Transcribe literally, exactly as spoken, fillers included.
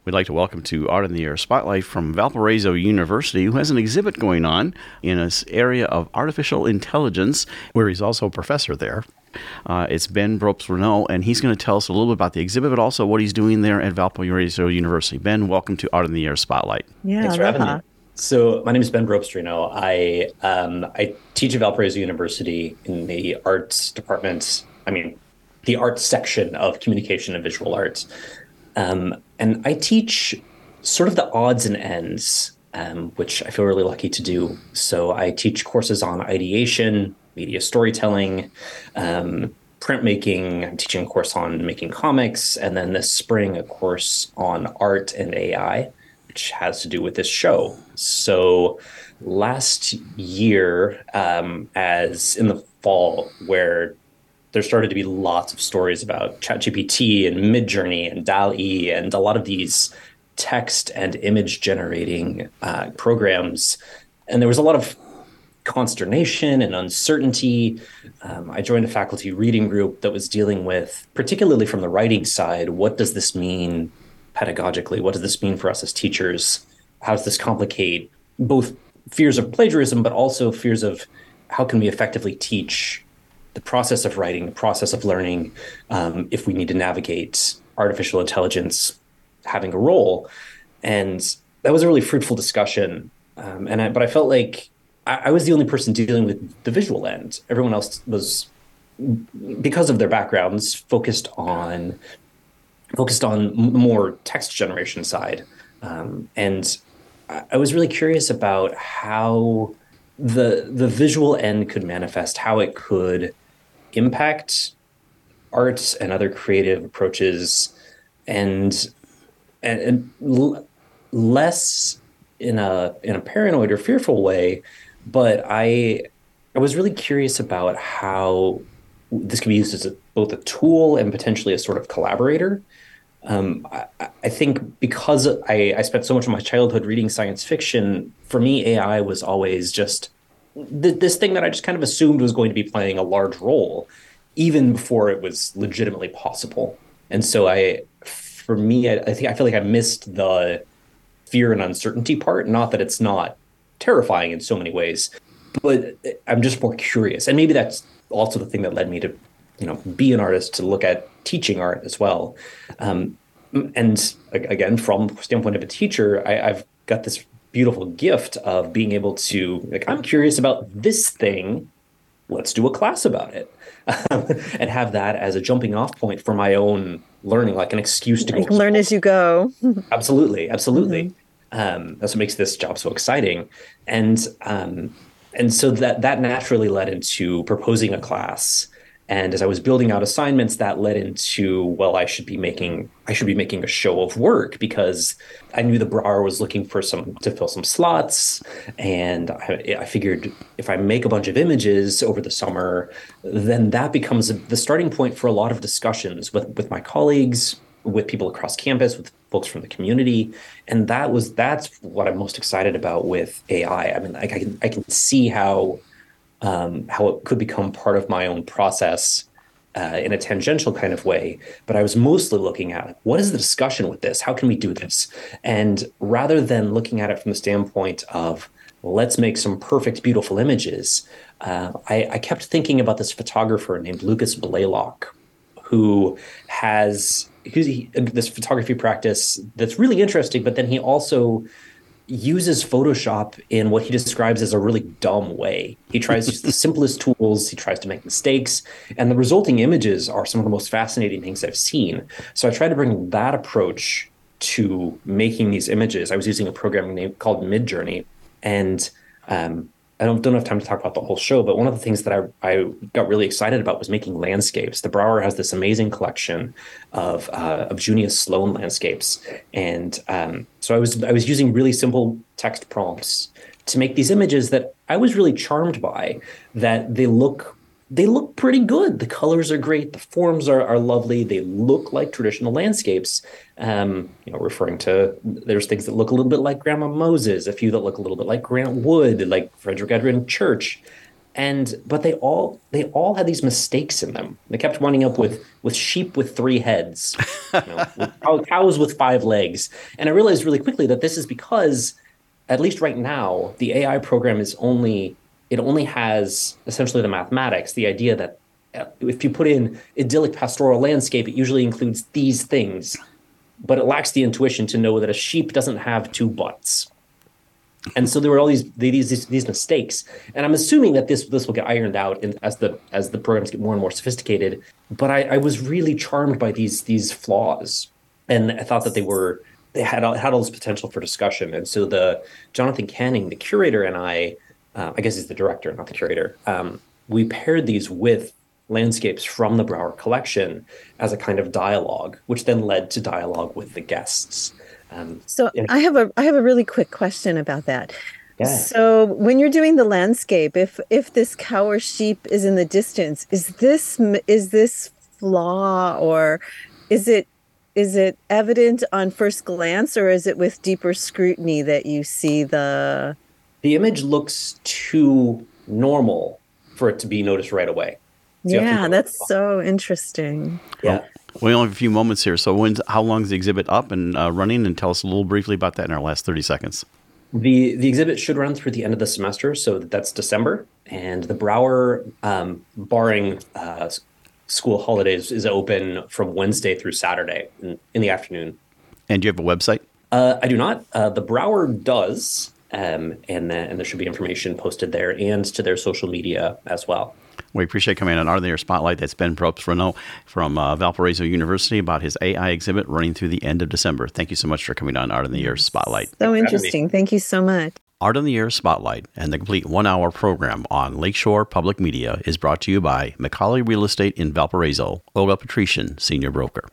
We'd like to welcome to Art in the Air Spotlight from Valparaiso University, who has an exhibit going on in this area of artificial intelligence, where he's also a professor there. Uh, it's Ben Brobst-Renault, and he's going to tell us a little bit about the exhibit, but also what he's doing there at Valparaiso University. Ben, welcome to Art in the Air Spotlight. Yeah, Thanks for aloha. having me. So my name is Ben Brobst-Renault. I um, I teach at Valparaiso University in the arts department. I mean, the arts section of communication and visual arts. Um, and I teach sort of the odds and ends, um, which I feel really lucky to do. So I teach courses on ideation, media storytelling, um, printmaking. I'm teaching a course on making comics, and then this spring a course on art and A I, which has to do with this show. So last year, um, as in the fall, where there started to be lots of stories about ChatGPT and Midjourney and DALL-E and a lot of these text and image generating uh, programs. And there was a lot of consternation and uncertainty. Um, I joined a faculty reading group that was dealing with, particularly from the writing side, what does this mean pedagogically? What does this mean for us as teachers? How does this complicate both fears of plagiarism, but also fears of how can we effectively teach the process of writing, the process of learning, um, if we need to navigate artificial intelligence having a role. And that was a really fruitful discussion. Um, and I, but I felt like I, I was the only person dealing with the visual end. Everyone else was, because of their backgrounds, focused on focused on the more text generation side. Um, and I, I was really curious about how the the visual end could manifest, how it could impact arts and other creative approaches, and and, and l- less in a in a paranoid or fearful way, but I I was really curious about how this could be used as a, both a tool and potentially a sort of collaborator. Um, I, I think because I, I spent so much of my childhood reading science fiction, for me, A I was always just th- this thing that I just kind of assumed was going to be playing a large role, even before it was legitimately possible. And so I, for me, I, I think I feel like I missed the fear and uncertainty part. Not that it's not terrifying in so many ways, but I'm just more curious. And maybe that's also the thing that led me to, you know, be an artist, to look at teaching art as well. Um, and again, from the standpoint of a teacher, I, I've got this beautiful gift of being able to, like, I'm curious about this thing. Let's do a class about it. And have that as a jumping off point for my own learning, like an excuse to Like go. learn as you go. Absolutely. Absolutely. Mm-hmm. Um, that's what makes this job so exciting. And, um, and so that, that naturally led into proposing a class. And as I was building out assignments, that led into, well, I should be making, I should be making a show of work, because I knew the Brouwer was looking for some, to fill some slots. And I, I figured if I make a bunch of images over the summer, then that becomes the starting point for a lot of discussions with, with my colleagues, with people across campus, with folks from the community. And that was, that's what I'm most excited about with A I. I I mean, like I can, I can see how, Um, how it could become part of my own process uh, in a tangential kind of way. But I was mostly looking at, what is the discussion with this? How can we do this? And rather than looking at it from the standpoint of, let's make some perfect, beautiful images, uh, I, I kept thinking about this photographer named Lucas Blaylock, who has who's, he, this photography practice that's really interesting, but then he also uses Photoshop in what he describes as a really dumb way. He tries to use the simplest tools, he tries to make mistakes, and the resulting images are some of the most fascinating things I've seen. So I tried to bring that approach to making these images. I was using a program named called Midjourney, and um, I don't, don't have time to talk about the whole show, but one of the things that I, I got really excited about was making landscapes. The Brouwer has this amazing collection of uh, of Junius Sloan landscapes, and um, so I was I was using really simple text prompts to make these images that I was really charmed by. That they look they look pretty good. The colors are great. The forms are, are lovely. They look like traditional landscapes. Um, you know, referring to, there's things that look a little bit like Grandma Moses, a few that look a little bit like Grant Wood, like Frederick Edwin Church. And but they all they all had these mistakes in them. They kept winding up with with sheep with three heads, you know, with cow- cows with five legs. And I realized really quickly that this is because, at least right now, the A I program is only it only has essentially the mathematics, the idea that if you put in idyllic pastoral landscape, it usually includes these things, but it lacks the intuition to know that a sheep doesn't have two butts. And so there were all these these these mistakes, and I'm assuming that this this will get ironed out in, as the as the programs get more and more sophisticated. But I, I was really charmed by these these flaws, and I thought that they were they had had all this potential for discussion. And so the Jonathan Canning, the curator, and I, uh, I guess he's the director, not the curator. Um, we paired these with landscapes from the Brouwer collection as a kind of dialogue, which then led to dialogue with the guests. Um, so and- I have a I have a really quick question about that. Yeah. So when you're doing the landscape, if if this cow or sheep is in the distance, is this is this flaw, or is it is it evident on first glance, or is it with deeper scrutiny that you see the the image looks too normal for it to be noticed right away? So yeah, that's so interesting. Yeah. Well, we only have a few moments here. So when's, how long is the exhibit up and uh, running? And tell us a little briefly about that in our last thirty seconds. The the exhibit should run through the end of the semester, so that's December. And the Brouwer, um, barring uh, school holidays, is open from Wednesday through Saturday in, in the afternoon. And do you have a website? Uh, I do not. Uh, the Brouwer does, um, and, the, and there should be information posted there and to their social media as well. We appreciate coming on Art of the Year Spotlight. That's Ben Probst-Renault from uh, Valparaiso University about his A I exhibit running through the end of December. Thank you so much for coming on Art of the Year Spotlight. So interesting. Thank you so much. Art of the Year Spotlight and the complete one-hour program on Lakeshore Public Media is brought to you by McCauley Real Estate in Valparaiso, Olga Patrician, Senior Broker.